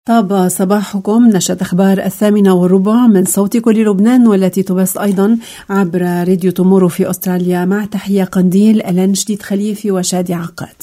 طاب صباحكم. نشرة أخبار 8:15 من صوت كل لبنان، والتي تبث أيضا عبر راديو تومورو في أستراليا. مع تحية قنديل، ألان جديد خليفي وشادي عقاد.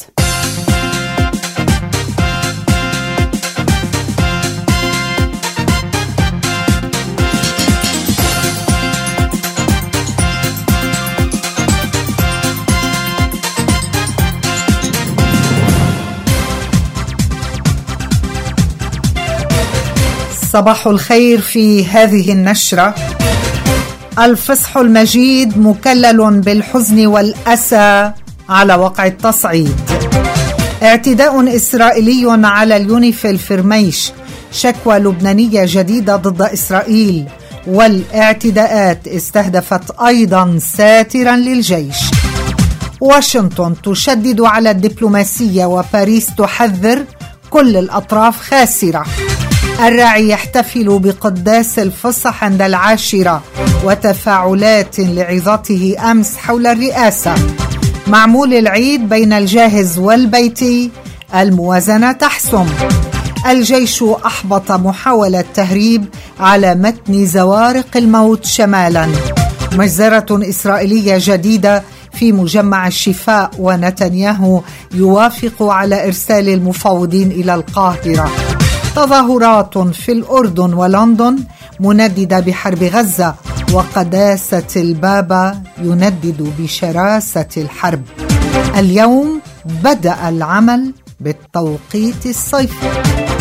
صباح الخير. في هذه النشرة: الفصح المجيد مكلل بالحزن والأسى على وقع التصعيد. اعتداء إسرائيلي على اليونيفيل فرميش. شكوى لبنانية جديدة ضد إسرائيل. والاعتداءات استهدفت أيضا ساترا للجيش. واشنطن تشدد على الدبلوماسية، وباريس تحذر كل الأطراف خاسرة. الراعي يحتفل بقداس الفصح عند 10، وتفاعلات لعظته أمس حول الرئاسة. معمول العيد بين الجاهز والبيتي، الموازنة تحسم. الجيش أحبط محاولة تهريب على متن زوارق الموت شمالا. مجزرة إسرائيلية جديدة في مجمع الشفاء، ونتنياهو يوافق على إرسال المفاوضين إلى القاهرة. تظاهرات في الأردن ولندن منددة بحرب غزة، وقداسة البابا يندد بشراسة الحرب. اليوم بدأ العمل بالتوقيت الصيفي.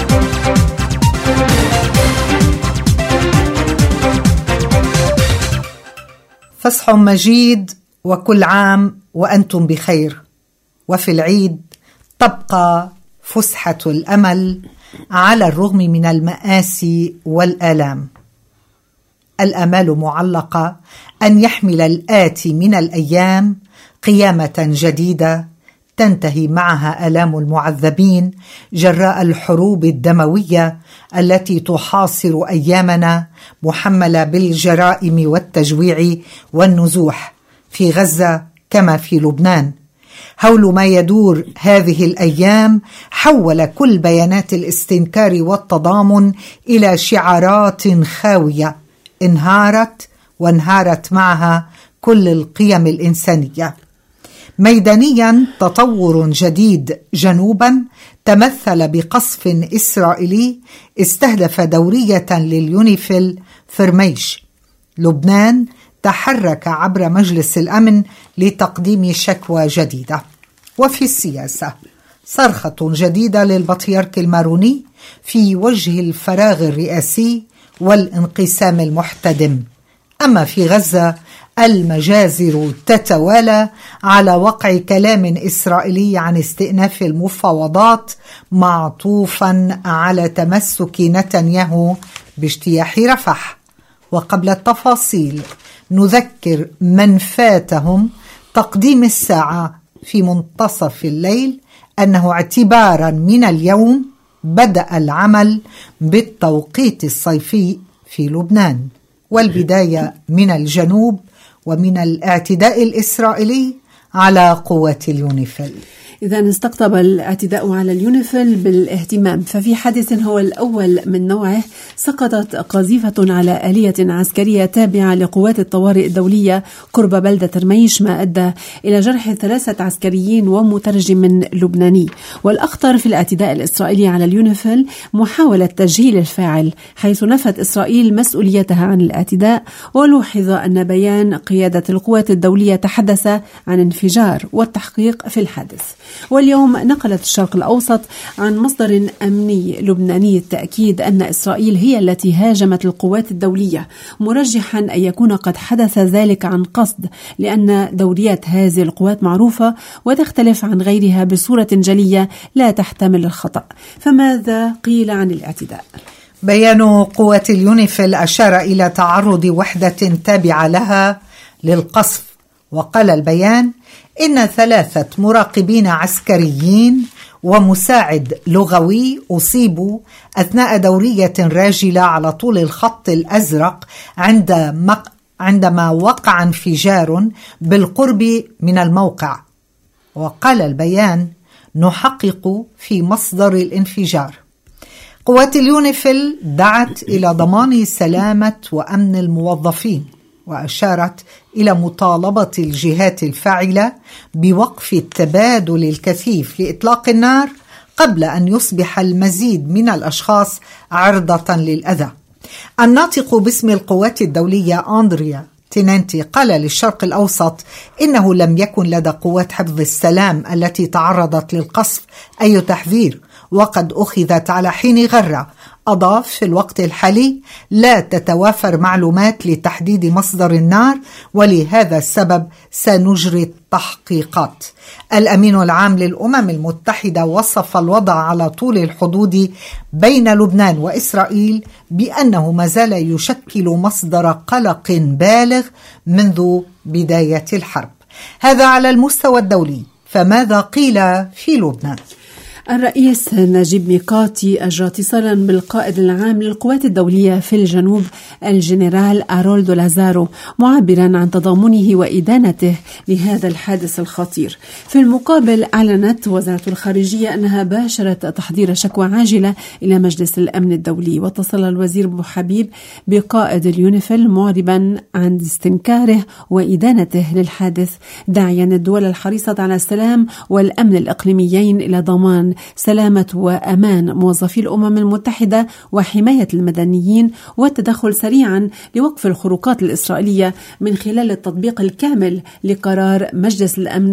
فصح مجيد، وكل عام وأنتم بخير. وفي العيد تبقى فسحة الأمل على الرغم من المآسي والآلام. الآمال معلقة أن يحمل الآتي من الأيام قيامة جديدة تنتهي معها آلام المعذبين جراء الحروب الدموية التي تحاصر أيامنا، محملة بالجرائم والتجويع والنزوح في غزة كما في لبنان. هول ما يدور هذه الأيام حول كل بيانات الاستنكار والتضامن إلى شعارات خاوية انهارت، وانهارت معها كل القيم الإنسانية. ميدانيا تطور جديد جنوبا تمثل بقصف إسرائيلي استهدف دورية لليونيفيل فرميش. لبنان تحرك عبر مجلس الأمن لتقديم شكوى جديدة. وفي السياسة صرخة جديدة للبطريرك الماروني في وجه الفراغ الرئاسي والانقسام المحتدم. أما في غزة المجازر تتوالى على وقع كلام إسرائيلي عن استئناف المفاوضات، معطوفا على تمسك نتنياهو باجتياح رفح. وقبل التفاصيل نذكر من فاتهم تقديم الساعة في منتصف الليل أنه اعتبارا من اليوم بدأ العمل بالتوقيت الصيفي في لبنان. والبداية من الجنوب ومن الاعتداء الإسرائيلي على قوات اليونيفيل. إذا استقطب الاعتداء على اليونيفيل بالاهتمام، ففي حادث هو الأول من نوعه سقطت قذيفة على آلية عسكرية تابعة لقوات الطوارئ الدولية قرب بلدة رميش، ما أدى إلى جرح 3 عسكريين ومترجم لبناني. والأخطر في الاعتداء الإسرائيلي على اليونيفيل محاولة تجهيل الفاعل، حيث نفت إسرائيل مسؤوليتها عن الاعتداء. ولوحظ أن بيان قيادة القوات الدولية تحدث عن انفجار والتحقيق في الحادث. واليوم نقلت الشرق الأوسط عن مصدر أمني لبناني التأكيد أن إسرائيل هي التي هاجمت القوات الدولية، مرجحا أن يكون قد حدث ذلك عن قصد، لأن دوريات هذه القوات معروفة وتختلف عن غيرها بصورة جلية لا تحتمل الخطأ. فماذا قيل عن الاعتداء؟ بيان قوات اليونيفيل أشار إلى تعرض وحدة تابعة لها للقصف. وقال البيان إن 3 مراقبين عسكريين ومساعد لغوي أصيبوا أثناء دورية راجلة على طول الخط الأزرق عندما وقع انفجار بالقرب من الموقع. وقال البيان: نحقق في مصدر الانفجار. قوات اليونيفيل دعت إلى ضمان سلامة وأمن الموظفين، وأشارت إلى مطالبة الجهات الفاعلة بوقف التبادل الكثيف لإطلاق النار قبل أن يصبح المزيد من الأشخاص عرضة للأذى. الناطق باسم القوات الدولية أندريا تينانتي قال للشرق الأوسط إنه لم يكن لدى قوات حفظ السلام التي تعرضت للقصف أي تحذير، وقد أخذت على حين غرة. أضاف: في الوقت الحالي لا تتوافر معلومات لتحديد مصدر النار، ولهذا السبب سنجري التحقيقات. الأمين العام للأمم المتحدة وصف الوضع على طول الحدود بين لبنان وإسرائيل بأنه ما زال يشكل مصدر قلق بالغ منذ بداية الحرب. هذا على المستوى الدولي، فماذا قيل في لبنان؟ الرئيس نجيب ميقاتي أجرى اتصالا بالقائد العام للقوات الدولية في الجنوب الجنرال أرولدو لازارو، معبرا عن تضامنه وإدانته لهذا الحادث الخطير. في المقابل أعلنت وزارة الخارجية أنها باشرت تحضير شكوى عاجلة إلى مجلس الأمن الدولي. واتصل الوزير أبو حبيب بقائد اليونيفيل معربا عن استنكاره وإدانته للحادث، داعيا الدول الحريصة على السلام والأمن الإقليميين إلى ضمان سلامة وأمان موظفي الأمم المتحدة وحماية المدنيين، والتدخل سريعا لوقف الخروقات الإسرائيلية من خلال التطبيق الكامل لقرار مجلس الأمن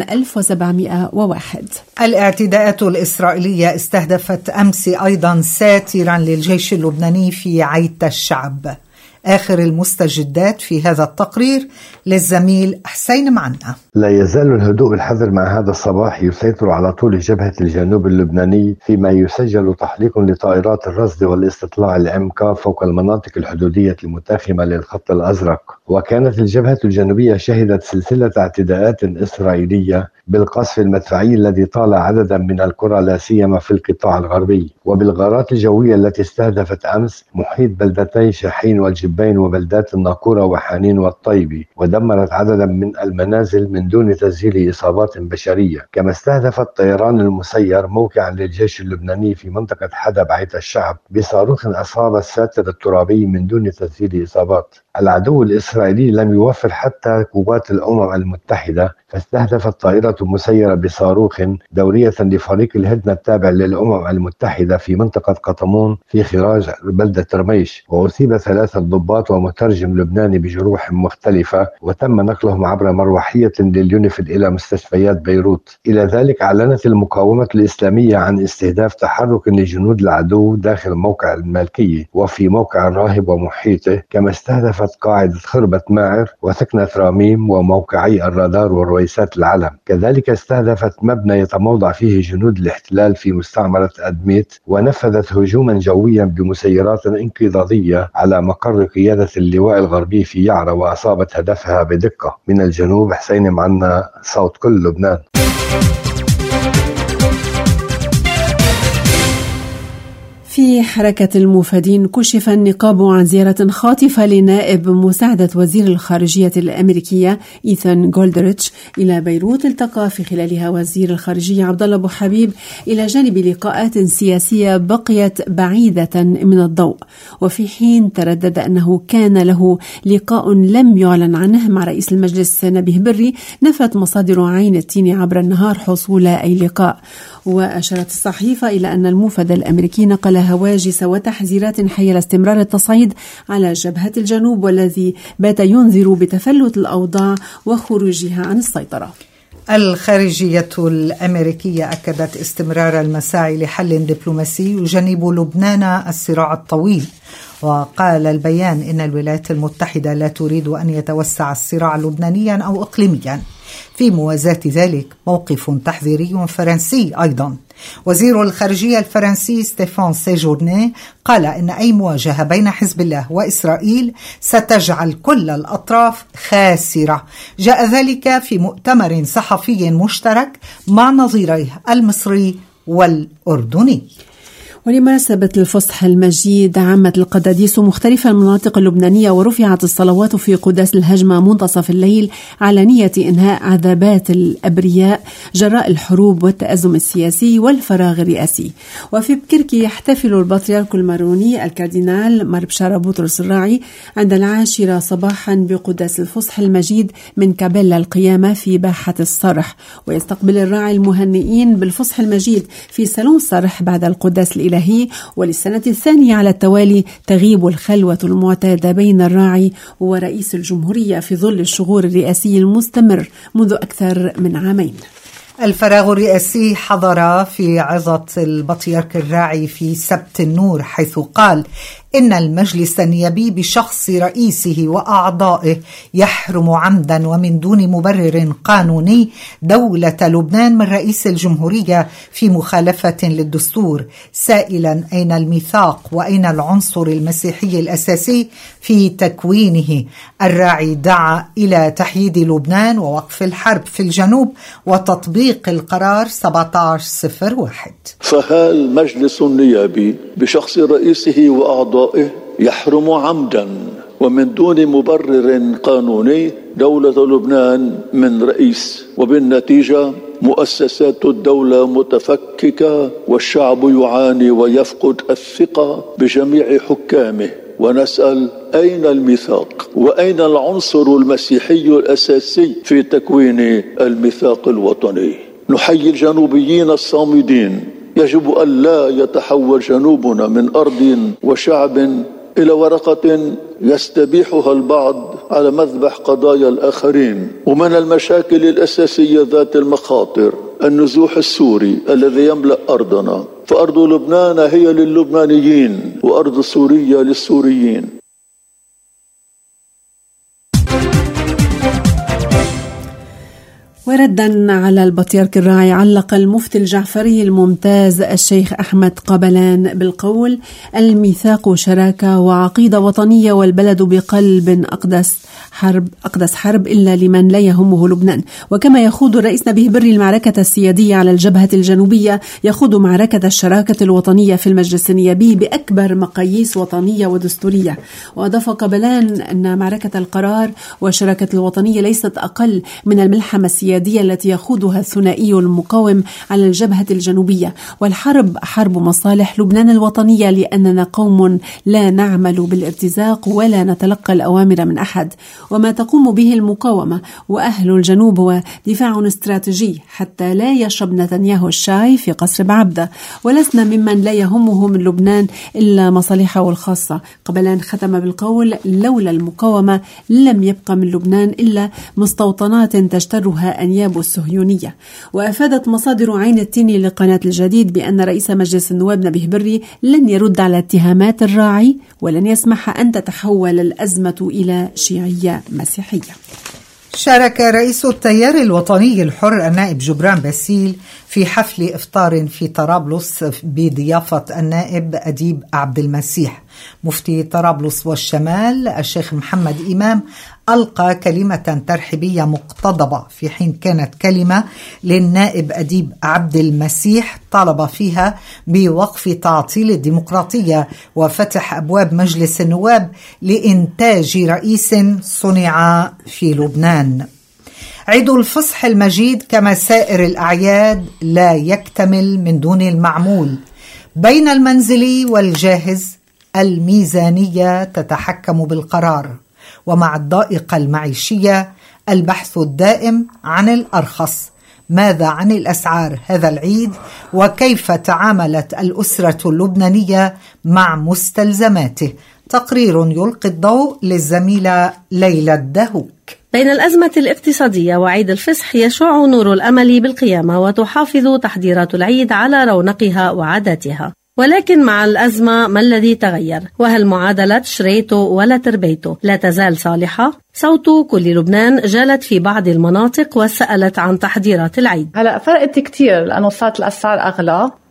1701. الاعتداءات الإسرائيلية استهدفت أمس أيضا ساترا للجيش اللبناني في عيت الشعب. آخر المستجدات في هذا التقرير للزميل حسين معنا. لا يزال الهدوء الحذر مع هذا الصباح يسيطر على طول جبهة الجنوب اللبناني، فيما يسجل تحليق لطائرات الرصد والاستطلاع الMK فوق المناطق الحدودية المتاخمة للخط الأزرق. وكانت الجبهة الجنوبية شهدت سلسلة اعتداءات إسرائيلية بالقصف المدفعي الذي طال عددا من القرى لا سيما في القطاع الغربي، وبالغارات الجوية التي استهدفت أمس محيط بلدتي شاحين والجبين وبلدات الناقورة وحانين والطيبي، ودمرت عددا من المنازل من دون تسجيل إصابات بشرية. كما استهدف الطيران المسير موقعا للجيش اللبناني في منطقة حدب عيت الشعب بصاروخ أصاب الساتر الترابي من دون تسجيل إصابات. العدو الإسرائيلي لم يوفر حتى قوات الأمم المتحدة، فاستهدفت طائرة مسيرة بصاروخ دورية لفريق الهدنة التابع للأمم المتحدة في منطقة قطمون في خراج بلدة رميش، وأصيب 3 ضباط ومترجم لبناني بجروح مختلفة، وتم نقلهم عبر مروحية لليونيفيل إلى مستشفيات بيروت. إلى ذلك أعلنت المقاومة الإسلامية عن استهداف تحرك لجنود العدو داخل موقع المالكية وفي موقع الراهب ومحيطه، كما استهدفت قاعدة خربة ماعر وثكنة راميم وموقعي الرادار ورويسات العلم. كذلك استهدفت مبنى يتموضع فيه جنود الاحتلال في مستعمرة أدميت، ونفذت هجوما جويا بمسيرات انقضاضية على مقر قيادة اللواء الغربي في يعرة، وأصابت هدفها بدقة. من الجنوب حسين معنا، صوت كل لبنان. في حركة الموفدين كشف النقاب عن زيارة خاطفة لنائب مساعدة وزير الخارجية الأمريكية إيثان جولدريتش إلى بيروت. التقى في خلالها وزير الخارجية عبدالله أبو حبيب إلى جانب لقاءات سياسية بقيت بعيدة من الضوء. وفي حين تردد أنه كان له لقاء لم يعلن عنه مع رئيس المجلس نبيه بري، نفت مصادر عين التين عبر النهار حصول أي لقاء. وأشارت الصحيفة إلى أن الموفد الأمريكي نقل هواجس وتحذيرات حيال استمرار التصعيد على جبهة الجنوب، والذي بات ينذر بتفلت الأوضاع وخروجها عن السيطرة. الخارجية الأمريكية أكدت استمرار المساعي لحل دبلوماسي يجنب لبنان الصراع الطويل. وقال البيان إن الولايات المتحدة لا تريد أن يتوسع الصراع لبنانيا أو إقليميا. في موازاة ذلك موقف تحذيري فرنسي أيضا. وزير الخارجية الفرنسي ستيفان سيجورني قال إن أي مواجهة بين حزب الله وإسرائيل ستجعل كل الأطراف خاسرة. جاء ذلك في مؤتمر صحفي مشترك مع نظيريه المصري والأردني. ولمناسبة الفصح المجيد عامت القداديس مختلف المناطق اللبنانية ورفعت الصلوات في قداس الهجمة منتصف الليل على نية إنهاء عذابات الأبرياء جراء الحروب والتأزم السياسي والفراغ الرئاسي. وفي بكركي يحتفل البطريرك الماروني الكاردينال مار بشارة بطرس الراعي عند 10 صباحا بقداس الفصح المجيد من كابيلا القيامة في باحة الصرح، ويستقبل الراعي المهنئين بالفصح المجيد في صالون الصرح بعد القداس الإلهي. وللسنة الثانية على التوالي تغيب الخلوة المعتادة بين الراعي ورئيس الجمهورية في ظل الشغور الرئاسي المستمر منذ أكثر من عامين. الفراغ الرئاسي حضر في عظة البطريرك الراعي في سبت النور، حيث قال إن المجلس النيابي بشخص رئيسه وأعضائه يحرم عمدا ومن دون مبرر قانوني دولة لبنان من رئيس الجمهورية في مخالفة للدستور، سائلا أين الميثاق وأين العنصر المسيحي الأساسي في تكوينه. الراعي دعا إلى تحييد لبنان ووقف الحرب في الجنوب وتطبيق القرار 1701. فهل مجلس النيابي بشخص رئيسه وأعضائه يحرم عمدا ومن دون مبرر قانوني دولة لبنان من رئيس، وبالنتيجة مؤسسات الدولة متفككة والشعب يعاني ويفقد الثقة بجميع حكامه؟ ونسأل أين الميثاق وأين العنصر المسيحي الأساسي في تكوين الميثاق الوطني؟ نحيي الجنوبيين الصامدين. يجب أن لا يتحول جنوبنا من أرض وشعب إلى ورقة يستبيحها البعض على مذبح قضايا الآخرين. ومن المشاكل الأساسية ذات المخاطر النزوح السوري الذي يملأ أرضنا، فأرض لبنان هي للبنانيين وأرض سوريا للسوريين. وردا على البطريرك الراعي علق المفتي الجعفري الممتاز الشيخ أحمد قبلان بالقول: الميثاق شراكة وعقيدة وطنية، والبلد بقلب أقدس حرب إلا لمن لا يهمه لبنان. وكما يخوض الرئيس نبيه بري المعركة السيادية على الجبهة الجنوبية، يخوض معركة الشراكة الوطنية في المجلس النيابي بأكبر مقاييس وطنية ودستورية. وأضاف قبلان أن معركة القرار والشراكة الوطنية ليست أقل من الملحمة السيادية التي يخوضها الثنائي المقاوم على الجبهة الجنوبية، والحرب حرب مصالح لبنان الوطنية، لأننا قوم لا نعمل بالارتزاق ولا نتلقى الأوامر من أحد. وما تقوم به المقاومة وأهل الجنوب هو دفاع استراتيجي حتى لا يشرب نتنياهو الشاي في قصر بعبدة، ولسنا ممن لا يهمه من لبنان إلا مصالحه الخاصة. قبلان ختم بالقول: لولا المقاومة لم يبقى من لبنان إلا مستوطنات تجترها أنياب الصهيونية. وأفادت مصادر عين التين لقناة الجديد بأن رئيس مجلس النواب نبيه بري لن يرد على اتهامات الراعي ولن يسمح أن تتحول الأزمة إلى شيعية مسيحية. شارك رئيس التيار الوطني الحر النائب جبران باسيل في حفل إفطار في طرابلس بضيافة النائب أديب عبد المسيح. مفتي طرابلس والشمال الشيخ محمد إمام ألقى كلمة ترحيبية مقتضبة، في حين كانت كلمة للنائب أديب عبد المسيح طالب فيها بوقف تعطيل الديمقراطية وفتح أبواب مجلس النواب لإنتاج رئيس صنع في لبنان. عيد الفصح المجيد كما سائر الأعياد لا يكتمل من دون المعمول. بين المنزلي والجاهز الميزانية تتحكم بالقرار، ومع الضائقة المعيشية البحث الدائم عن الأرخص. ماذا عن الأسعار هذا العيد؟ وكيف تعاملت الأسرة اللبنانية مع مستلزماته؟ تقرير يلقي الضوء للزميلة ليلى الدهوك. بين الأزمة الاقتصادية وعيد الفصح يشع نور الأمل بالقيامة، وتحافظ تحضيرات العيد على رونقها وعاداتها. ولكن مع الأزمة ما الذي تغير؟ وهل معادلة شريته ولا تربيته لا تزال صالحة؟ صوت كل لبنان جالت في بعض المناطق وسألت عن تحضيرات العيد. هلأ فرقت كتير لأنه صارت الأسعار أغلى،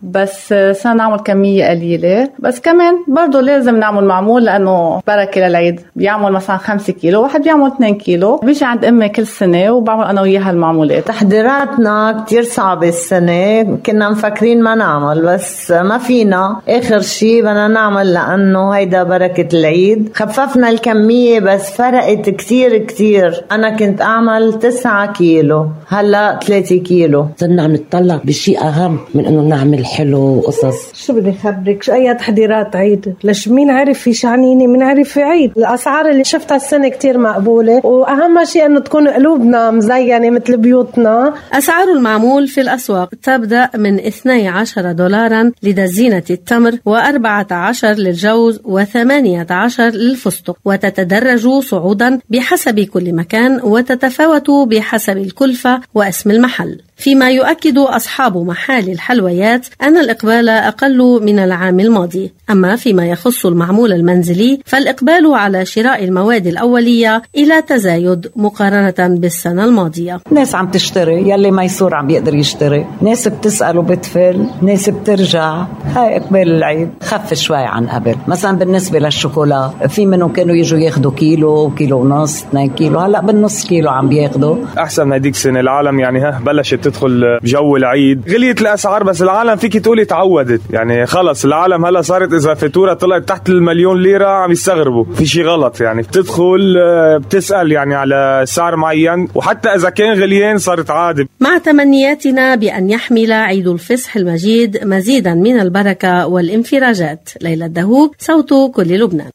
بس سنعمل كمية قليلة. بس كمان برضو لازم نعمل معمول لأنه بركة للعيد. بيعمل مثلا 5 كيلو، واحد بيعمل 2 كيلو. بيجي عند أمي كل سنة وبعمل أنا وياها المعمولات. تحضيراتنا كتير صعبة السنة، كنا مفكرين ما نعمل بس ما فينا، آخر شي بدنا نعمل لأنه هيدا بركة العيد. خففنا الكمية بس فرقت كتير. أنا كنت أعمل 9 كيلو، هلأ 3 كيلو. صرنا عم نتطلع بشيء أهم من إنه نعمل حلو وقصص. شو بدي خبرك، شو أي تحضيرات عيد؟ ليش مين عرف في شعنيني، مين عرف في عيد. الأسعار اللي شفتها السنة كتير مقبولة، وأهم شيء إنه تكون قلوبنا مزينة مثل بيوتنا. أسعار المعمول في الأسواق تبدأ من $12 لدزينة التمر، و14 للجوز، و18 للفستق، وتتدرج صعودا بحسب كل مكان، وتتفاوت بحسب الكلفة واسم المحل. فيما يؤكد أصحاب محال الحلويات أن الإقبال أقل من العام الماضي. أما فيما يخص المعمول المنزلي فالإقبال على شراء المواد الأولية إلى تزايد مقارنة بالسنة الماضية. ناس عم تشتري، يلي ميسور عم بيقدر يشتري، ناس بتسأل وبتفل، ناس بترجع. هاي إقبال العيد خف شوي عن قبل. مثلا بالنسبة للشوكولا، في منهم كانوا يجوا ياخدوا كيلو ونص 2 كيلو، هلأ بالنص كيلو عم بياخدوا. أحسن هديك سنة العالم يعني بلشت تدخل بجو العيد. غليت الأسعار بس العالم فيك تقولي تعودت، يعني خلص العالم هلا صارت إذا فاتورة طلعت تحت ال1,000,000 ليرة عم يستغربوا في شيء غلط. يعني بتدخل بتسأل يعني على سعر معين، وحتى إذا كان غليان صارت عادي. مع تمنياتنا بأن يحمل عيد الفصح المجيد مزيدا من البركة والانفراجات. ليلى الدهوك، صوت كل لبنان.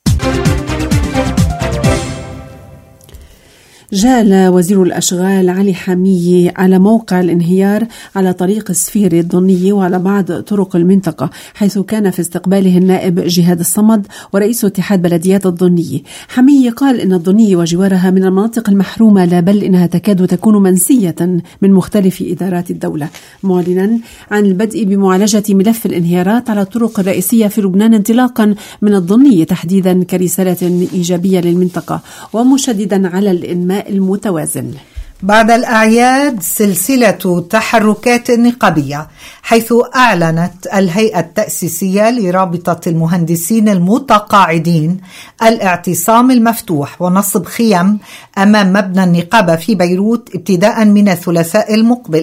جال وزير الأشغال علي حمية على موقع الانهيار على طريق السفيري الضنية وعلى بعض طرق المنطقة، حيث كان في استقباله النائب جهاد الصمد ورئيس اتحاد بلديات الضنية. حمية قال إن الضنية وجوارها من المناطق المحرومة، لا بل إنها تكاد تكون منسية من مختلف إدارات الدولة، معلنا عن البدء بمعالجة ملف الانهيارات على الطرق الرئيسية في لبنان انطلاقا من الضنية تحديدا كرسالة إيجابية للمنطقة، ومشددا على الإنماء المتوازن. بعد الأعياد سلسلة تحركات نقابية، حيث أعلنت الهيئة التأسيسية لرابطة المهندسين المتقاعدين الاعتصام المفتوح ونصب خيم أمام مبنى النقابة في بيروت ابتداء من الثلاثاء المقبل.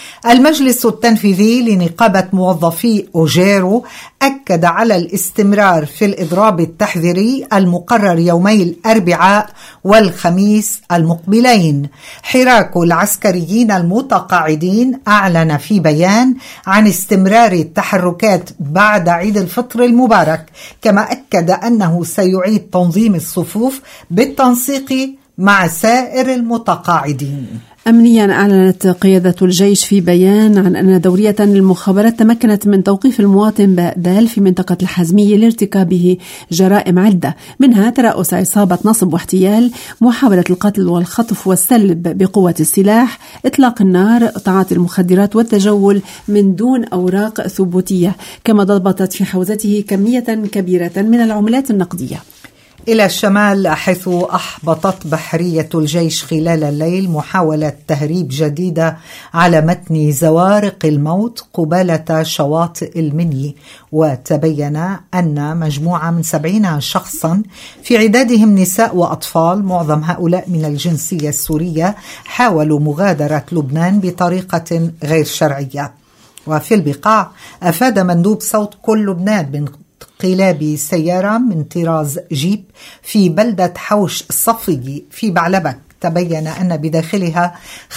المجلس التنفيذي لنقابة موظفي أوجيرو أكد على الاستمرار في الإضراب التحذيري المقرر يومي الأربعاء والخميس المقبلين. حراك العسكريين المتقاعدين أعلن في بيان عن استمرار التحركات بعد عيد الفطر المبارك، كما أكد أنه سيعيد تنظيم الصفوف بالتنسيق مع سائر المتقاعدين. أمنيا أعلنت قيادة الجيش في بيان عن أن دورية المخابرات تمكنت من توقيف المواطن بأدال في منطقة الحزمية لارتكابه جرائم عدة، منها ترأس عصابة نصب واحتيال، محاولة القتل والخطف والسلب بقوة السلاح، إطلاق النار، تعاطي المخدرات والتجول من دون أوراق ثبوتية، كما ضبطت في حوزته كمية كبيرة من العملات النقدية. إلى الشمال، حيث أحبطت بحرية الجيش خلال الليل محاولة تهريب جديدة على متن زوارق الموت قبالة شواطئ المني، وتبين أن مجموعة من 70 شخصا في عدادهم نساء وأطفال، معظم هؤلاء من الجنسية السورية، حاولوا مغادرة لبنان بطريقة غير شرعية. وفي البقاع، أفاد مندوب صوت كل لبنان من انقلاب سيارة من طراز جيب في بلدة حوش الصفي في بعلبك، تبين أن بداخلها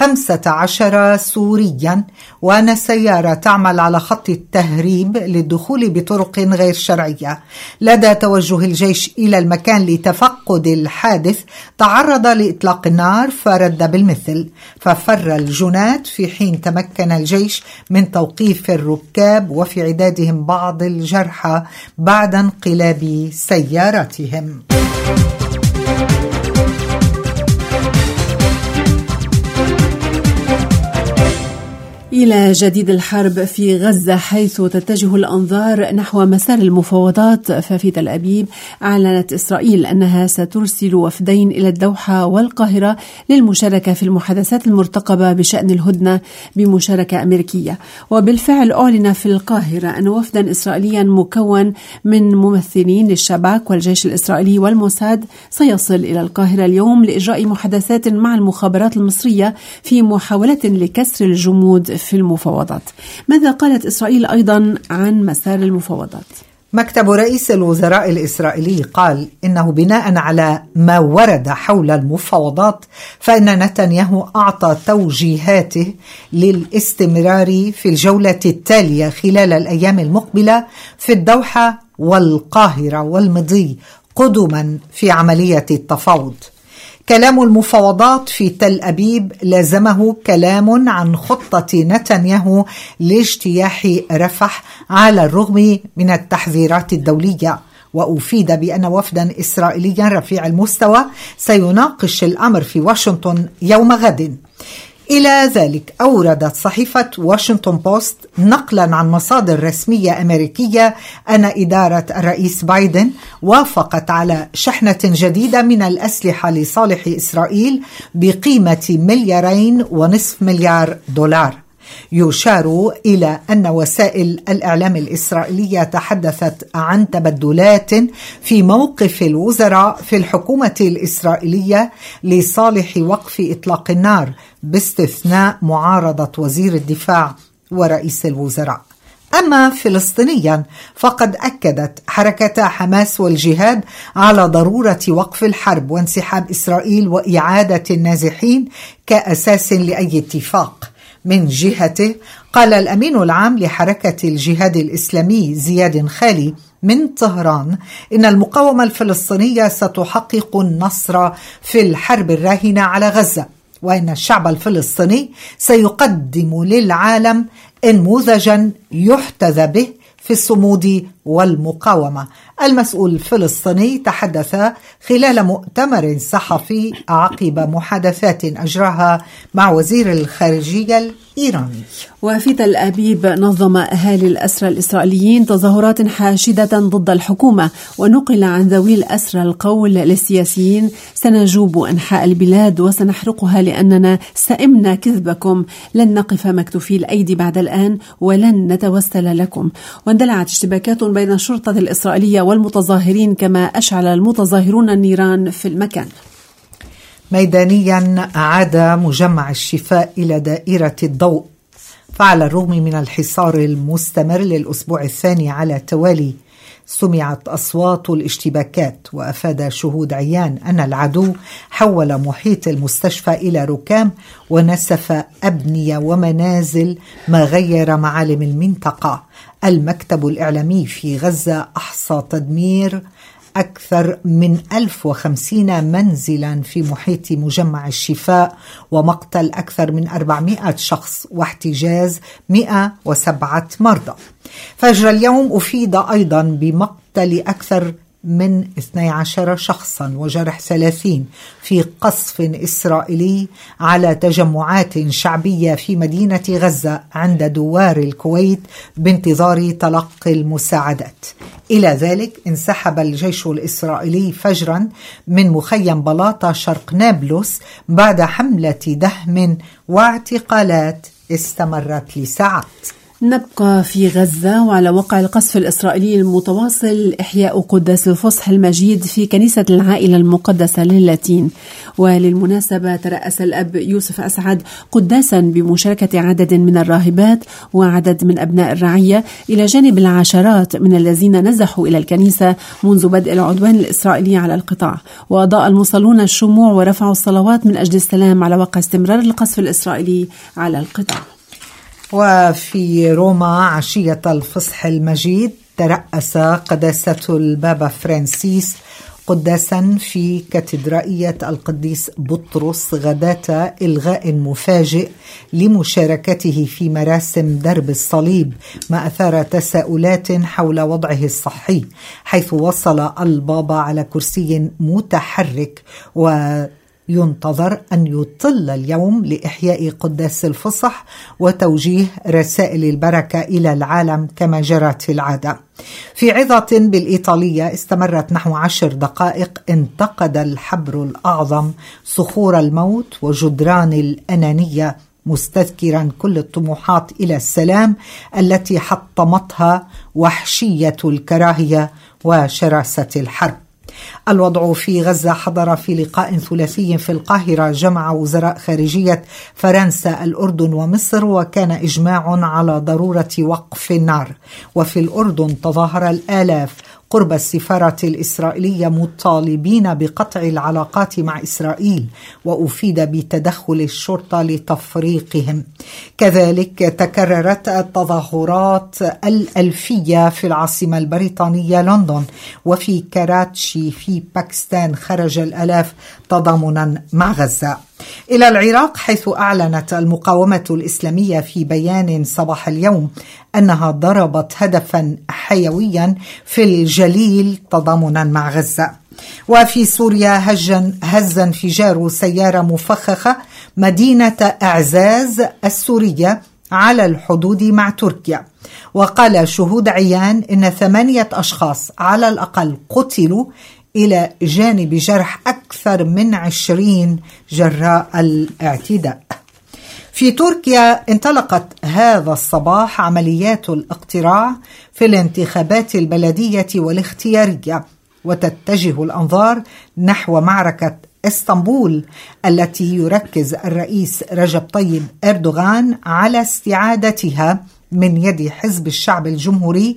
15 سوريا، وأن السيارة تعمل على خط التهريب للدخول بطرق غير شرعية. لدى توجه الجيش إلى المكان لتفقد الحادث تعرض لإطلاق النار فرد بالمثل، ففر الجنات في حين تمكن الجيش من توقيف الركاب وفي عدادهم بعض الجرحى بعد انقلاب سيارتهم. إلى جديد الحرب في غزة، حيث تتجه الأنظار نحو مسار المفاوضات. ففي تل أبيب أعلنت إسرائيل أنها سترسل وفدين إلى الدوحة والقاهرة للمشاركة في المحادثات المرتقبة بشأن الهدنة بمشاركة أمريكية. وبالفعل أعلن في القاهرة أن وفدا إسرائيليا مكون من ممثلين للشباك والجيش الإسرائيلي والموساد سيصل إلى القاهرة اليوم لإجراء محادثات مع المخابرات المصرية في محاولة لكسر الجمود في المفاوضات. ماذا قالت إسرائيل أيضا عن مسار المفاوضات؟ مكتب رئيس الوزراء الإسرائيلي قال إنه بناء على ما ورد حول المفاوضات فإن نتنياهو أعطى توجيهاته للاستمرار في الجولة التالية خلال الأيام المقبلة في الدوحة والقاهرة والمضي قدما في عملية التفاوض. كلام المفاوضات في تل أبيب لازمه كلام عن خطة نتنياهو لاجتياح رفح على الرغم من التحذيرات الدولية. وأفيد بأن وفدا إسرائيليا رفيع المستوى سيناقش الأمر في واشنطن يوم غد. إلى ذلك أوردت صحيفة واشنطن بوست نقلا عن مصادر رسمية أمريكية أن إدارة الرئيس بايدن وافقت على شحنة جديدة من الأسلحة لصالح إسرائيل بقيمة $2.5 مليار. يشار إلى أن وسائل الإعلام الإسرائيلية تحدثت عن تبدلات في موقف الوزراء في الحكومة الإسرائيلية لصالح وقف إطلاق النار باستثناء معارضة وزير الدفاع ورئيس الوزراء. أما فلسطينيا فقد أكدت حركة حماس والجهاد على ضرورة وقف الحرب وانسحاب إسرائيل وإعادة النازحين كأساس لأي اتفاق. من جهته قال الأمين العام لحركة الجهاد الإسلامي زياد خالي من طهران إن المقاومة الفلسطينية ستحقق النصر في الحرب الراهنة على غزة، وإن الشعب الفلسطيني سيقدم للعالم نموذجا يحتذى به في الصمود والمقاومة. المسؤول الفلسطيني تحدث خلال مؤتمر صحفي عقب محادثات أجراها مع وزير الخارجية الإيراني. وفي تل أبيب نظم أهالي الأسرى الإسرائيليين تظاهرات حاشدة ضد الحكومة، ونقل عن ذوي الأسرى القول للسياسيين: سنجوب أنحاء البلاد وسنحرقها لأننا سئمنا كذبكم، لن نقف مكتوفي الأيدي بعد الآن ولن نتوسل لكم. واندلعت اشتباكات بين الشرطة الإسرائيلية والمتظاهرين، كما أشعل المتظاهرون النيران في المكان. ميدانيا عاد مجمع الشفاء إلى دائرة الضوء، فعلى الرغم من الحصار المستمر للأسبوع الثاني على توالي سمعت أصوات الاشتباكات. وأفاد شهود عيان أن العدو حول محيط المستشفى إلى ركام ونسف أبنية ومنازل، ما غير معالم المنطقة. المكتب الإعلامي في غزة أحصى تدمير أكثر من 1050 منزلا في محيط مجمع الشفاء، ومقتل أكثر من 400 شخص، واحتجاز 107 مرضى. فجر اليوم أفيد أيضا بمقتل أكثر من 12 شخصا وجرح 30 في قصف إسرائيلي على تجمعات شعبية في مدينة غزة عند دوار الكويت بانتظار تلقي المساعدات. إلى ذلك انسحب الجيش الإسرائيلي فجرا من مخيم بلاطة شرق نابلس بعد حملة دهم واعتقالات استمرت لساعات. نبقى في غزة، وعلى وقع القصف الإسرائيلي المتواصل إحياء قداس الفصح المجيد في كنيسة العائلة المقدسة للاتين. وللمناسبة ترأس الأب يوسف أسعد قداسا بمشاركة عدد من الراهبات وعدد من أبناء الرعية، إلى جانب العشرات من الذين نزحوا إلى الكنيسة منذ بدء العدوان الإسرائيلي على القطاع. وأضاء المصلون الشموع ورفعوا الصلوات من أجل السلام على وقع استمرار القصف الإسرائيلي على القطاع. وفي روما عشية الفصح المجيد ترأس قداسة البابا فرانسيس قداسا في كاتدرائية القديس بطرس غداة إلغاء مفاجئ لمشاركته في مراسم درب الصليب، ما أثار تساؤلات حول وضعه الصحي، حيث وصل البابا على كرسي متحرك، و ينتظر أن يطل اليوم لإحياء قداس الفصح وتوجيه رسائل البركة إلى العالم كما جرت العادة. في عظة بالإيطالية استمرت نحو 10 دقائق انتقد الحبر الأعظم صخور الموت وجدران الأنانية، مستذكرا كل الطموحات إلى السلام التي حطمتها وحشية الكراهية وشراسة الحرب. الوضع في غزة حضر في لقاء ثلاثي في القاهرة جمع وزراء خارجية فرنسا، الأردن ومصر، وكان إجماع على ضرورة وقف النار. وفي الأردن تظاهر الآلاف قرب السفارة الإسرائيلية مطالبين بقطع العلاقات مع إسرائيل، وأفيد بتدخل الشرطة لتفريقهم. كذلك تكررت التظاهرات الألفية في العاصمة البريطانية لندن، وفي كراتشي في باكستان خرج الآلاف تضامنا مع غزة. إلى العراق، حيث أعلنت المقاومة الإسلامية في بيان صباح اليوم أنها ضربت هدفا حيويا في الجليل تضامنا مع غزة. وفي سوريا هز انفجار سيارة مفخخة مدينة أعزاز السورية على الحدود مع تركيا، وقال شهود عيان إن 8 أشخاص على الأقل قتلوا إلى جانب جرح أكثر من 20 جراء الاعتداء. في تركيا انطلقت هذا الصباح عمليات الاقتراع في الانتخابات البلدية والاختيارية، وتتجه الأنظار نحو معركة اسطنبول التي يركز الرئيس رجب طيب أردوغان على استعادتها من يد حزب الشعب الجمهوري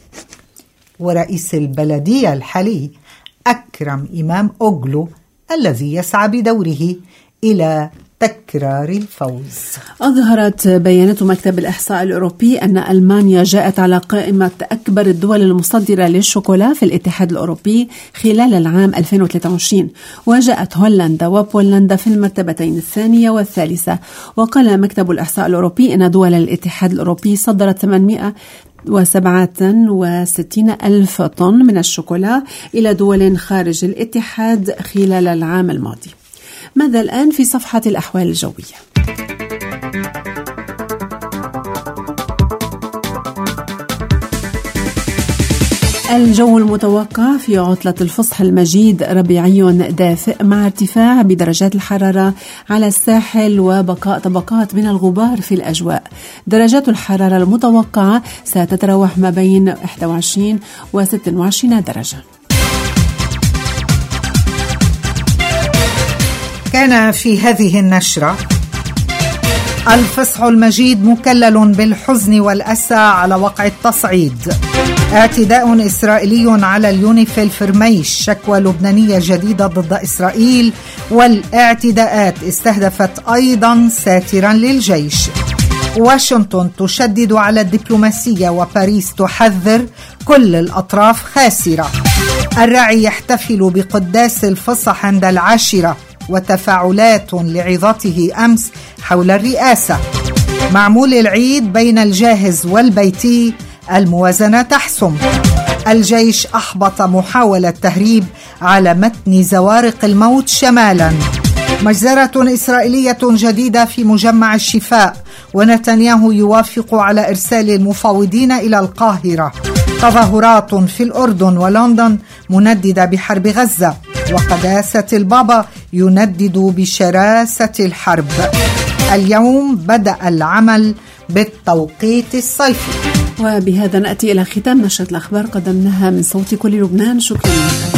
ورئيس البلدية الحالي أكرم إمام أوغلو الذي يسعى بدوره إلى تكرار الفوز. أظهرت بيانات مكتب الإحصاء الأوروبي أن ألمانيا جاءت على قائمة أكبر الدول المصدرة للشوكولا في الاتحاد الأوروبي خلال العام 2023، وجاءت هولندا وبولندا في المرتبتين الثانية والثالثة. وقال مكتب الإحصاء الأوروبي أن دول الاتحاد الأوروبي صدرت 867 ألف طن من الشوكولا إلى دول خارج الاتحاد خلال العام الماضي. ماذا الآن في صفحة الأحوال الجوية؟ الجو المتوقع في عطلة الفصح المجيد ربيعي دافئ مع ارتفاع بدرجات الحرارة على الساحل وبقاء طبقات من الغبار في الأجواء. درجات الحرارة المتوقعة ستتراوح ما بين 21 و 26 درجة. كان في هذه النشرة: الفصح المجيد مكلل بالحزن والأسى على وقع التصعيد. اعتداء إسرائيلي على اليونيفيل في رميش. شكوى لبنانية جديدة ضد إسرائيل. والاعتداءات استهدفت أيضا ساترا للجيش. واشنطن تشدد على الدبلوماسية وباريس تحذر كل الأطراف خاسرة. الراعي يحتفل بقداس الفصح عند 10. وتفاعلات لعظته أمس حول الرئاسة. معمول العيد بين الجاهز والبيتي، الموازنة تحسم. الجيش أحبط محاولة تهريب على متن زوارق الموت شمالا. مجزرة إسرائيلية جديدة في مجمع الشفاء، ونتنياهو يوافق على إرسال المفاوضين إلى القاهرة. تظاهرات في الأردن ولندن منددة بحرب غزة، وقداسة البابا يندد بشراسة الحرب. اليوم بدأ العمل بالتوقيت الصيفي. وبهذا نأتي إلى ختام نشرة الأخبار قدمناها من صوت كل لبنان. شكرا لكم.